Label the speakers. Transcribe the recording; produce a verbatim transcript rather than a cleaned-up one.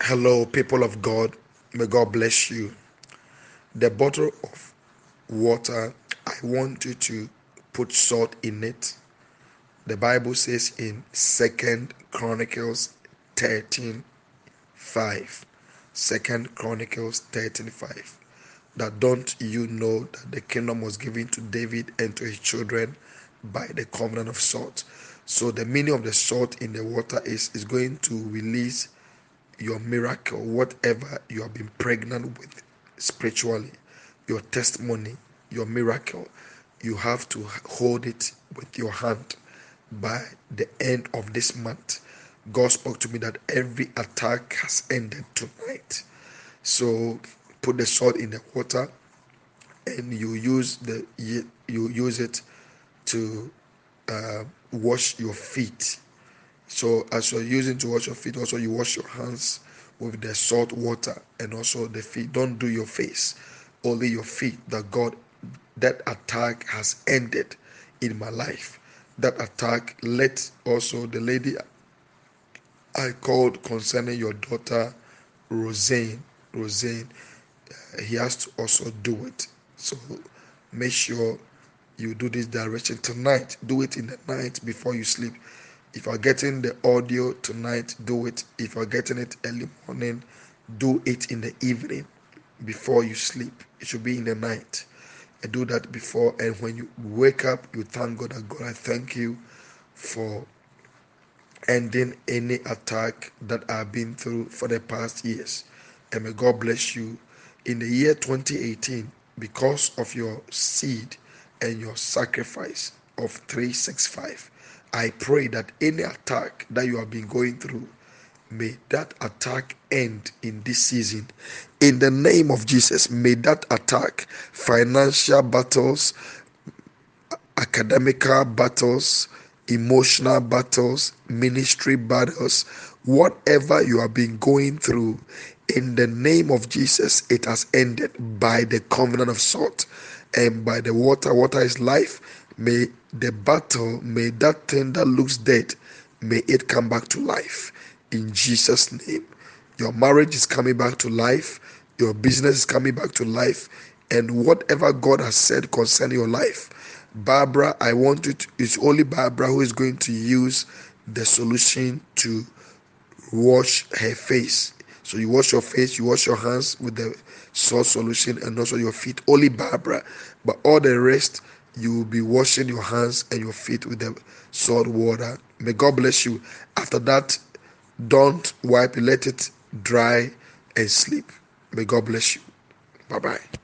Speaker 1: Hello, people of God. May God bless you. The bottle of water, I want you to put salt in it. The Bible says in Second Chronicles thirteen five. Second Chronicles thirteen five. That don't you know that the kingdom was given to David and to his children by the covenant of salt. So the meaning of the salt in the water is is going to release your miracle, whatever you have been pregnant with spiritually, your testimony, your miracle, you have to hold it with your hand by the end of this month. God spoke to me that every attack has ended tonight. So put the salt in the water and you use the you use it to uh, wash your feet. So as you're using to wash your feet, also you wash your hands with the salt water and also the feet. Don't do your face, only your feet. That God, that attack has ended in my life. That attack, let also the lady I called concerning your daughter, Rosane, Rosane, uh, he has to also do it. So make sure you do this direction tonight. Do it in the night before you sleep. If you're getting the audio tonight, do it. If you're getting it early morning, do it in the evening before you sleep. It should be in the night. And do that before. And when you wake up, you thank God that God, I thank you for ending any attack that I've been through for the past years. And may God bless you in the year twenty eighteen because of your seed and your sacrifice of three sixty-five. I pray that any attack that you have been going through, may that attack end in this season. In the name of Jesus, may that attack, financial battles, academical battles, emotional battles, ministry battles, whatever you have been going through, in the name of Jesus, it has ended by the covenant of salt and by the water. Water is life. May the battle, may that thing that looks dead, may it come back to life in Jesus' name. Your marriage is coming back to life. Your business is coming back to life. And whatever God has said concerning your life, Barbara, I want you to, it's only Barbara who is going to use the solution to wash her face. So you wash your face, you wash your hands with the salt solution and also your feet. Only Barbara. But all the rest, you will be washing your hands and your feet with the salt water. May God bless you. After that, don't wipe it, let it dry and sleep. May God bless you. Bye-bye.